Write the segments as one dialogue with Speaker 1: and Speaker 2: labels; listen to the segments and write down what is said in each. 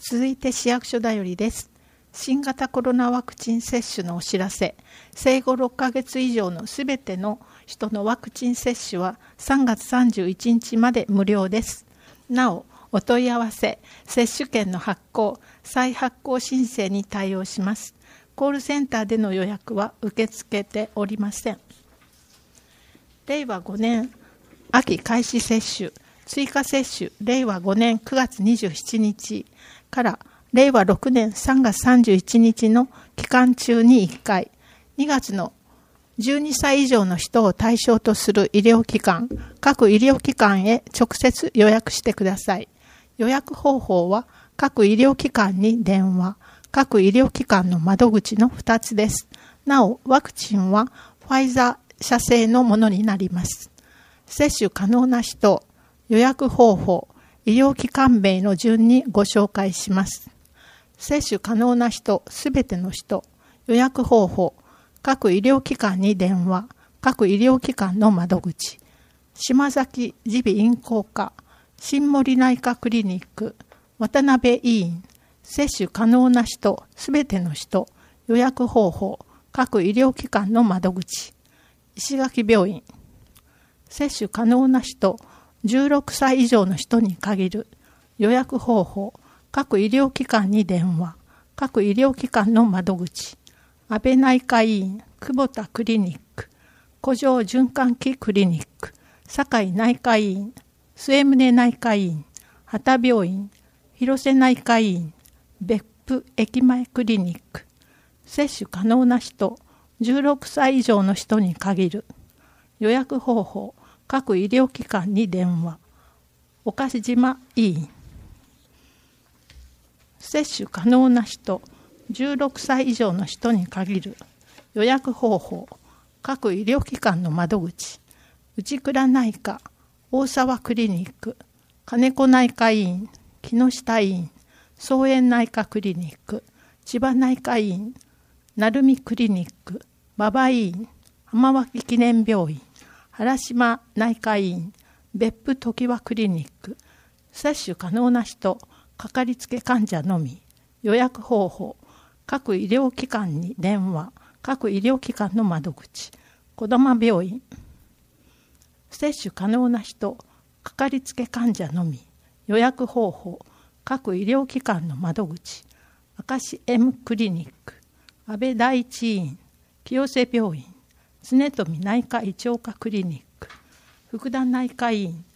Speaker 1: 続いて市役所だよりです。新型コロナワクチン接種のお知らせ。生後6ヶ月以上のすべての人のワクチン接種は3月31日まで無料です。なお、お問い合わせ、接種券の発行、再発行申請に対応します。コールセンターでの予約は受け付けておりません。令和5年秋開始接種、追加接種、令和5年9月27日から令和6年3月31日の期間中に1回、2月の12歳以上の人を対象とする医療機関、各医療機関へ直接予約してください。予約方法は各医療機関に電話、各医療機関の窓口の2つです。なお、ワクチンはファイザー社製のものになります。接種可能な人、予約方法、医療機関名の順にご紹介します。接種可能な人、すべての人、予約方法、各医療機関に電話、各医療機関の窓口、島崎耳鼻咽喉科、新森内科クリニック、渡辺医院、接種可能な人、すべての人、予約方法、各医療機関の窓口、石垣病院、接種可能な人、16歳以上の人に限る、予約方法、各医療機関に電話、各医療機関の窓口、安倍内科医院、久保田クリニック、古城循環器クリニック、堺内科医院、末宗内科医院、畑病院、広瀬内科医院、別府駅前クリニック、接種可能な人、16歳以上の人に限る、予約方法、各医療機関に電話、岡島医院、接種可能な人、16歳以上の人に限る、予約方法、各医療機関の窓口、内倉内科、大沢クリニック、金子内科医院、木下医院、草園内科クリニック、千葉内科医院、鳴海クリニック、馬場医院、浜脇記念病院、原島内科医院、別府常盤クリニック、接種可能な人、かかりつけ患者のみ、予約方法、各医療機関に電話、各医療機関の窓口、児玉病院、接種可能な人、かかりつけ患者のみ、予約方法、各医療機関の窓口、明石 M クリニック、安倍第一医院、清瀬病院、常富内科胃腸科クリニック、福田内科医院、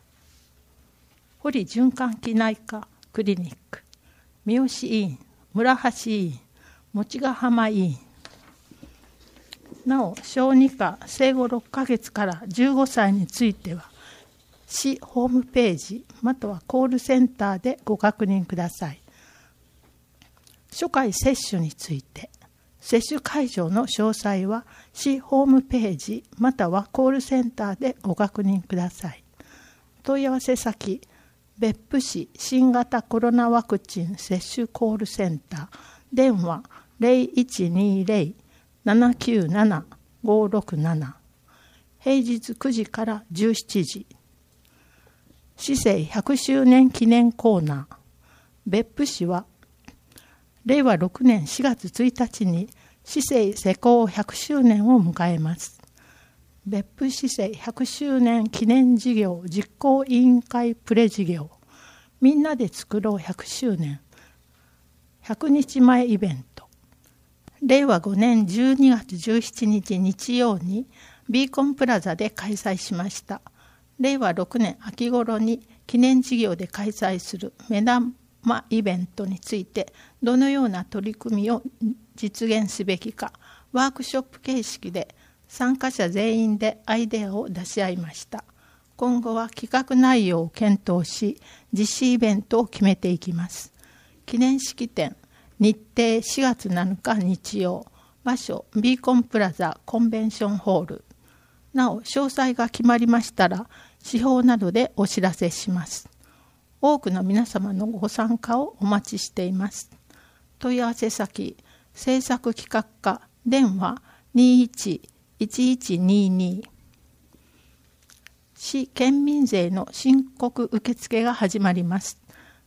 Speaker 1: 堀循環器内科クリニック、三好医院、村橋医院、持ヶ浜医院。なお、小児科生後6ヶ月から15歳については、市ホームページまたはコールセンターでご確認ください。初回接種について、接種会場の詳細は市ホームページまたはコールセンターでご確認ください。問い合わせ先、別府市新型コロナワクチン接種コールセンター、電話 0120-797-567、平日9時から17時。市政100周年記念コーナー。別府市は令和6年4月1日に市政施行100周年を迎えます。別府市政100周年記念事業実行委員会プレ事業、みんなで作ろう100周年100日前イベント、令和5年12月17日日曜にビーコンプラザで開催しました。令和6年秋頃に記念事業で開催する目玉イベントについてどのような取り組みを実現すべきか、ワークショップ形式で参加者全員でアイデアを出し合いました。今後は企画内容を検討し、実施イベントを決めていきます。記念式典、日程4月7日日曜、場所ビーコンプラザコンベンションホール。なお、詳細が決まりましたら、市報などでお知らせします。多くの皆様のご参加をお待ちしています。問い合わせ先、制作企画課、電話 21-1122。市県民税の申告受付が始まります。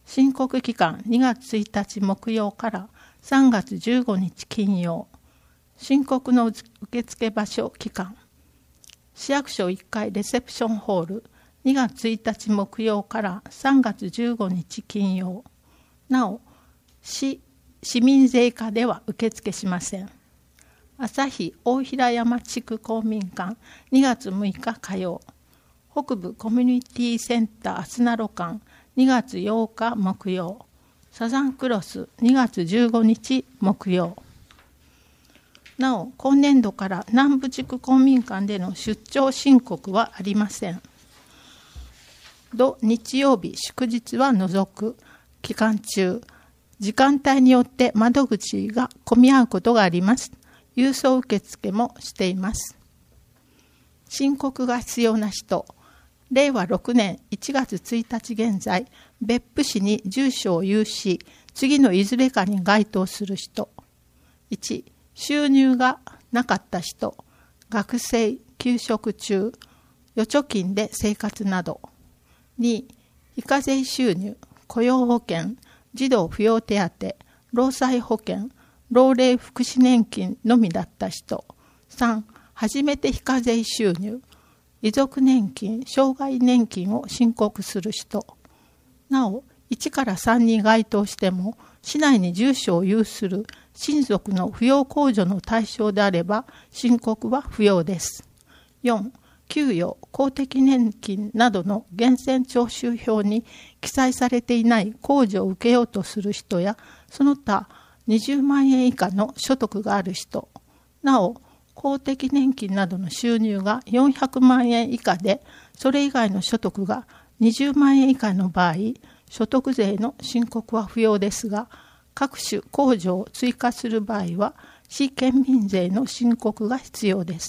Speaker 1: 申告期間2月1日木曜から3月15日金曜。申告の受付場所期間。市役所1階レセプションホール2月1日木曜から3月15日金曜。なお、市民税課では受付しません。旭大平山地区公民館2月6日火曜。北部コミュニティセンターあすなろ館2月8日木曜。サザンクロス2月15日木曜。なお、今年度から南部地区公民館での出張申告はありません。土日曜日祝日は除く期間中、時間帯によって窓口が混み合うことがあります。郵送受付もしています。申告が必要な人、令和6年1月1日現在、別府市に住所を有し、次のいずれかに該当する人。1、収入がなかった人、学生、休職中、預貯金で生活など。2、非課税収入、雇用保険、児童扶養手当、労災保険、老齢福祉年金のみだった人。3、初めて非課税収入、遺族年金、障害年金を申告する人。なお、1から3に該当しても、市内に住所を有する親族の扶養控除の対象であれば、申告は不要です。4、給与、公的年金などの源泉徴収票に記載されていない控除を受けようとする人や、その他20万円以下の所得がある人。なお、公的年金などの収入が400万円以下で、それ以外の所得が20万円以下の場合、所得税の申告は不要ですが、各種控除を追加する場合は、市県民税の申告が必要です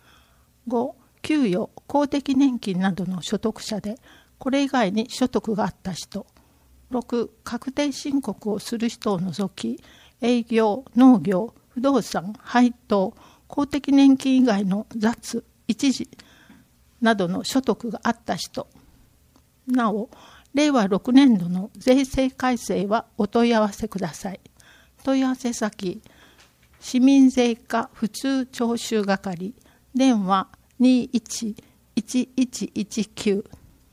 Speaker 1: 。5、給与、公的年金などの所得者で、これ以外に所得があった人。6、確定申告をする人を除き、営業、農業、不動産、配当、公的年金以外の雑、一時などの所得があった人。なお、令和6年度の税制改正はお問い合わせください。問い合わせ先、市民税課普通徴収係、電話211119。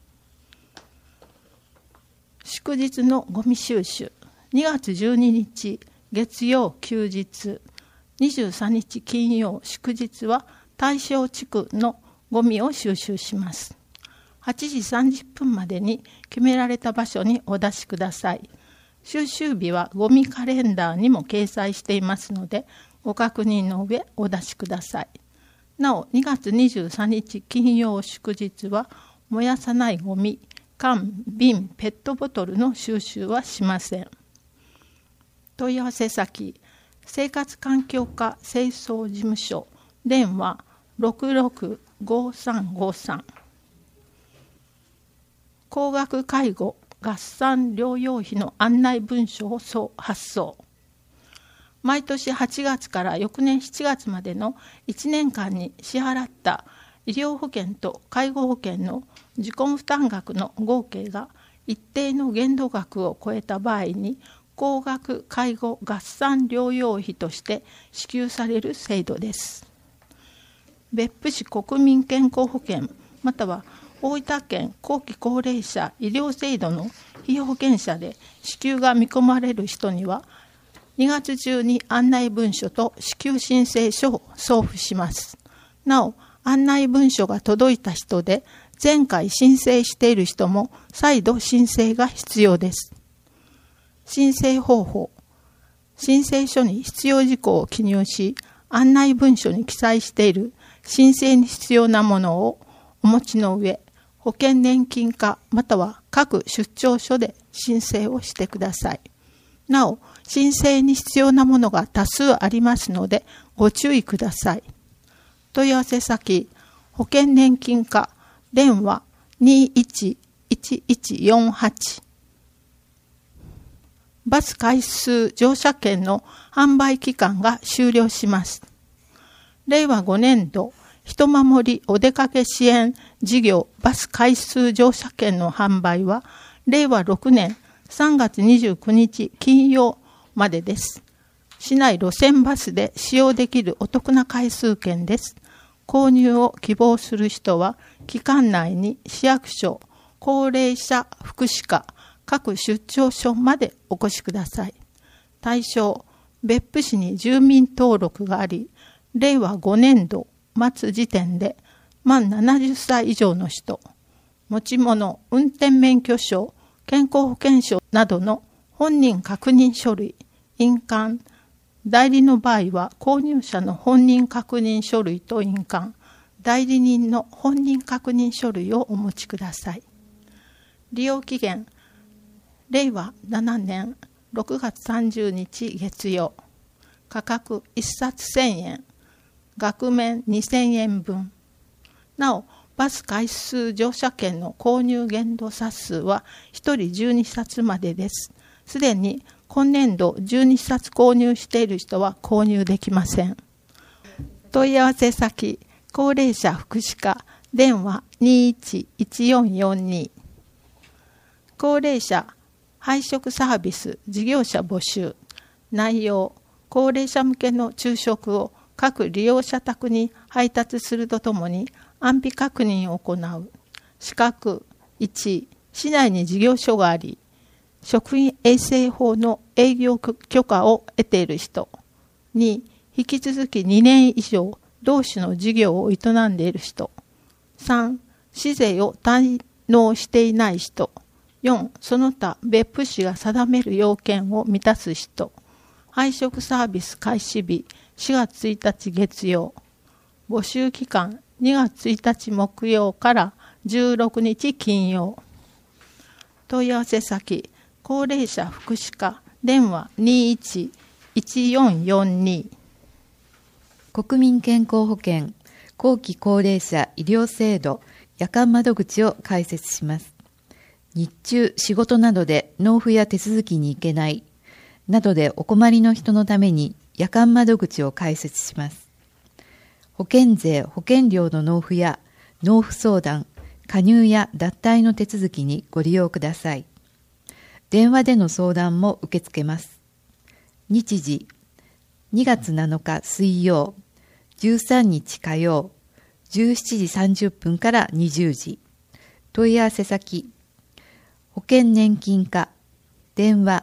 Speaker 1: 祝日のゴミ収集、2月12日月曜休日、23日金曜祝日は対象地区のゴミを収集します。8時30分までに決められた場所にお出しください。収集日はゴミカレンダーにも掲載していますので、ご確認の上お出しください。なお、2月23日金曜祝日は燃やさないゴミ、缶、瓶、ペットボトルの収集はしません。問い合わせ先、生活環境課清掃事務所、電話665353。高額介護合算療養費の案内文書を発送。毎年8月から翌年7月までの1年間に支払った医療保険と介護保険の自己負担額の合計が一定の限度額を超えた場合に、高額介護合算療養費として支給される制度です。別府市国民健康保険または大分県後期高齢者医療制度の被保険者で支給が見込まれる人には、2月中に案内文書と支給申請書を送付します。なお、案内文書が届いた人で前回申請している人も再度申請が必要です。申請方法、申請書に必要事項を記入し、案内文書に記載している申請に必要なものをお持ちの上、保険年金課または各出張所で申請をしてください。なお、申請に必要なものが多数ありますのでご注意ください。問い合わせ先、保険年金課、電話211148。バス回数乗車券の販売期間が終了します。令和5年度人守りお出かけ支援事業バス回数乗車券の販売は令和6年 3月29日金曜までです。市内路線バスで使用できるお得な回数券です。購入を希望する人は、期間内に市役所、高齢者福祉課、各出張所までお越しください。対象、別府市に住民登録があり、令和5年度末時点で満70歳以上の人、持ち物、運転免許証、健康保険証などの本人確認書類、印鑑、代理の場合は購入者の本人確認書類と印鑑、代理人の本人確認書類をお持ちください。利用期限、令和7年6月30日月曜。価格1冊1000円。額面2000円分。なお、バス回数乗車券の購入限度冊数は1人12冊までです。すでに今年度12冊購入している人は購入できません。問い合わせ先、高齢者福祉課、電話211442。高齢者配食サービス事業者募集。内容、高齢者向けの昼食を各利用者宅に配達するとともに安否確認を行う。資格、1、市内に事業所があり、食品衛生法の営業許可を得ている人。2、引き続き2年以上、同種の事業を営んでいる人。3、市税を滞納していない人。4、その他別府市が定める要件を満たす人。配食サービス開始日4月1日月曜。募集期間2月1日木曜から16日金曜。問い合わせ先、高齢者福祉課、電話211442。
Speaker 2: 国民健康保険後期高齢者医療制度夜間窓口を開設します。日中仕事などで納付や手続きに行けないなどでお困りの人のために夜間窓口を開設します。保険税・保険料の納付や納付相談、加入や脱退の手続きにご利用ください。電話での相談も受け付けます。日時、2月7日水曜、13日火曜、17時30分から20時。問い合わせ先、保険年金課、電話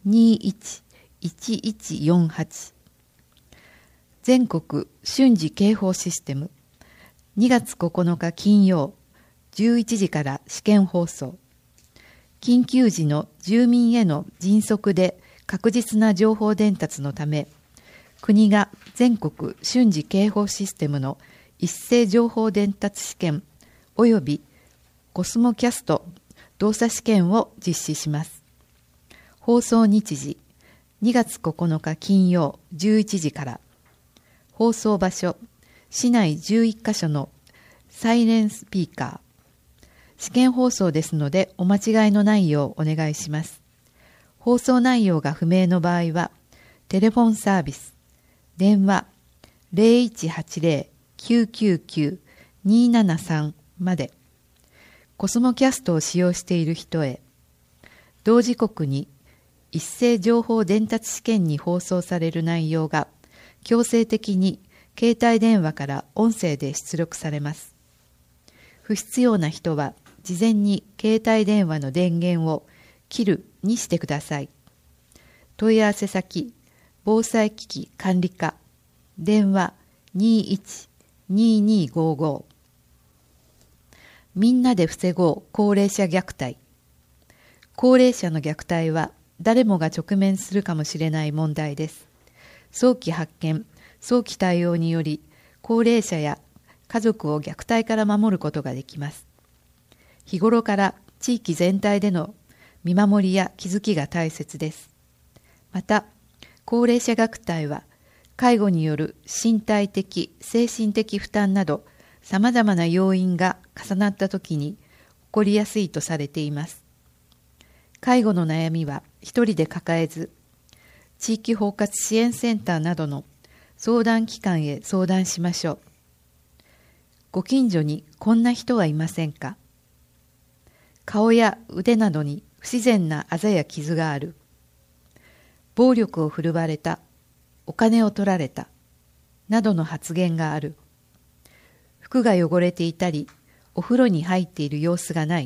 Speaker 2: 211148。全国瞬時警報システム、2月9日金曜、11時から試験放送。緊急時の住民への迅速で確実な情報伝達のため、国が全国瞬時警報システムの一斉情報伝達試験及びコスモキャスト動作試験を実施します。放送日時、2月9日金曜11時から。放送場所、市内11カ所のサイレンスピーカー。試験放送ですのでお間違いのないようお願いします。放送内容が不明の場合は、テレフォンサービス、電話 0180-999-273 まで、コスモキャストを使用している人へ、同時刻に一斉情報伝達試験に放送される内容が強制的に携帯電話から音声で出力されます。不必要な人は事前に携帯電話の電源を切るにしてください。問い合わせ先、防災機器管理課、電話212255。みんなで防ごう高齢者虐待。高齢者の虐待は誰もが直面するかもしれない問題です。早期発見、早期対応により高齢者や家族を虐待から守ることができます。日頃から地域全体での見守りや気づきが大切です。また、高齢者虐待は介護による身体的、精神的負担などさまざまな要因が重なったときに起こりやすいとされています。介護の悩みは一人で抱えず、地域包括支援センターなどの相談機関へ相談しましょう。ご近所にこんな人はいませんか？顔や腕などに不自然なあざや傷がある。暴力を振るわれた、お金を取られた、などの発言がある。服が汚れていたり、お風呂に入っている様子がない。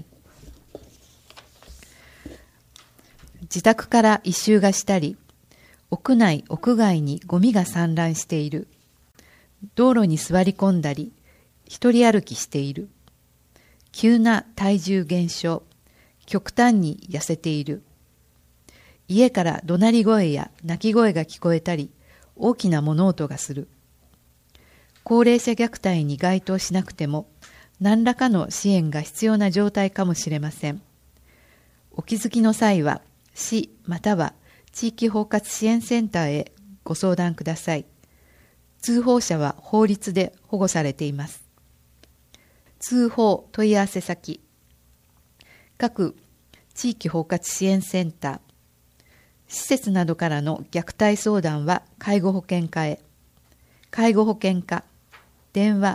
Speaker 2: 自宅から異臭がしたり、屋内屋外にゴミが散乱している。道路に座り込んだり、一人歩きしている。急な体重減少、極端に痩せている。家から怒鳴り声や泣き声が聞こえたり、大きな物音がする。高齢者虐待に該当しなくても、何らかの支援が必要な状態かもしれません。お気づきの際は、市または地域包括支援センターへご相談ください。通報者は法律で保護されています。通報問い合わせ先。各地域包括支援センター。施設などからの虐待相談は介護保険課へ。介護保険課。電話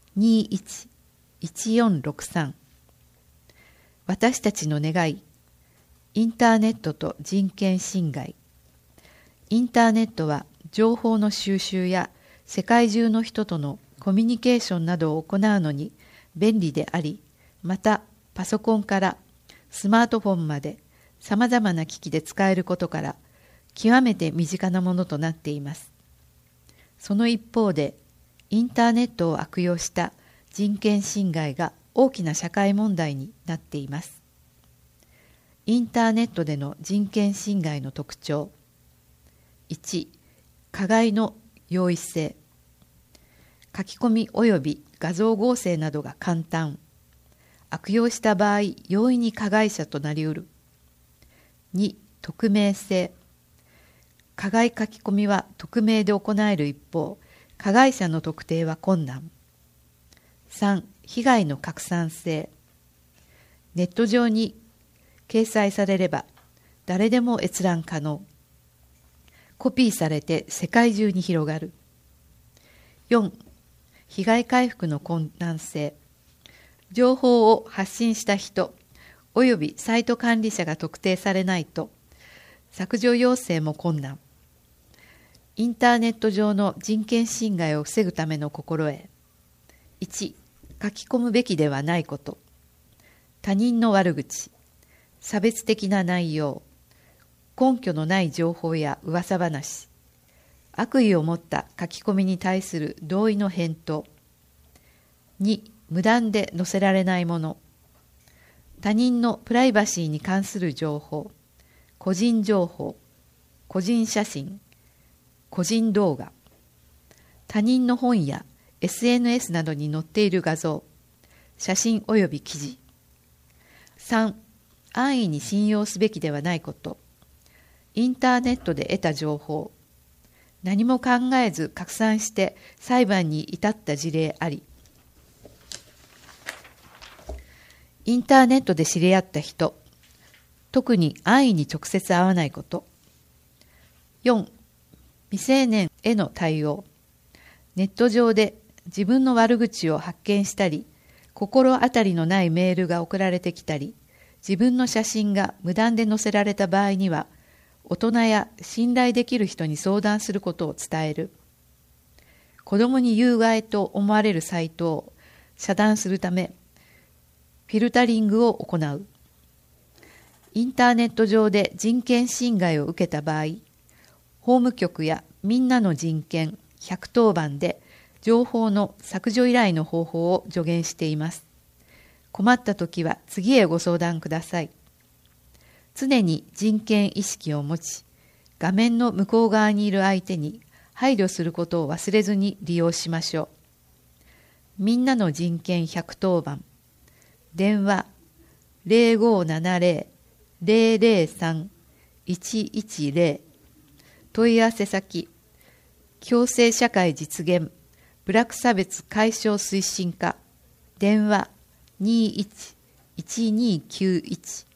Speaker 2: 211463。私たちの願い。インターネットと人権侵害。インターネットは情報の収集や世界中の人とのコミュニケーションなどを行うのに便利であり、またパソコンからスマートフォンまでさまざまな機器で使えることから極めて身近なものとなっています。その一方で、インターネットを悪用した人権侵害が大きな社会問題になっています。インターネットでの人権侵害の特徴。1、加害の容易性。書き込み及び画像合成などが簡単。悪用した場合、容易に加害者となりうる。2、匿名性。加害書き込みは匿名で行える一方、加害者の特定は困難。3、被害の拡散性。ネット上に掲載されれば誰でも閲覧可能。コピーされて世界中に広がる。4、被害回復の困難性。情報を発信した人およびサイト管理者が特定されないと削除要請も困難。インターネット上の人権侵害を防ぐための心得。1、書き込むべきではないこと。他人の悪口、差別的な内容、根拠のない情報や噂話、悪意を持った書き込みに対する同意の返答。2、無断で載せられないもの。他人のプライバシーに関する情報、個人情報、個人写真、個人動画、他人の本や SNS などに載っている画像、写真及び記事。3、安易に信用すべきではないこと。インターネットで得た情報、何も考えず拡散して裁判に至った事例あり。インターネットで知り合った人、特に安易に直接会わないこと。4、未成年への対応。ネット上で自分の悪口を発見したり、心当たりのないメールが送られてきたり、自分の写真が無断で載せられた場合には、大人や信頼できる人に相談することを伝える。子供に有害と思われるサイトを遮断するため、フィルタリングを行う。インターネット上で人権侵害を受けた場合、法務局やみんなの人権110番で情報の削除依頼の方法を助言しています。困ったときは次へご相談ください。常に人権意識を持ち、画面の向こう側にいる相手に配慮することを忘れずに利用しましょう。みんなの人権110番。電話 0570-003-110。問い合わせ先。共生社会実現部落差別解消推進課。電話21-1291。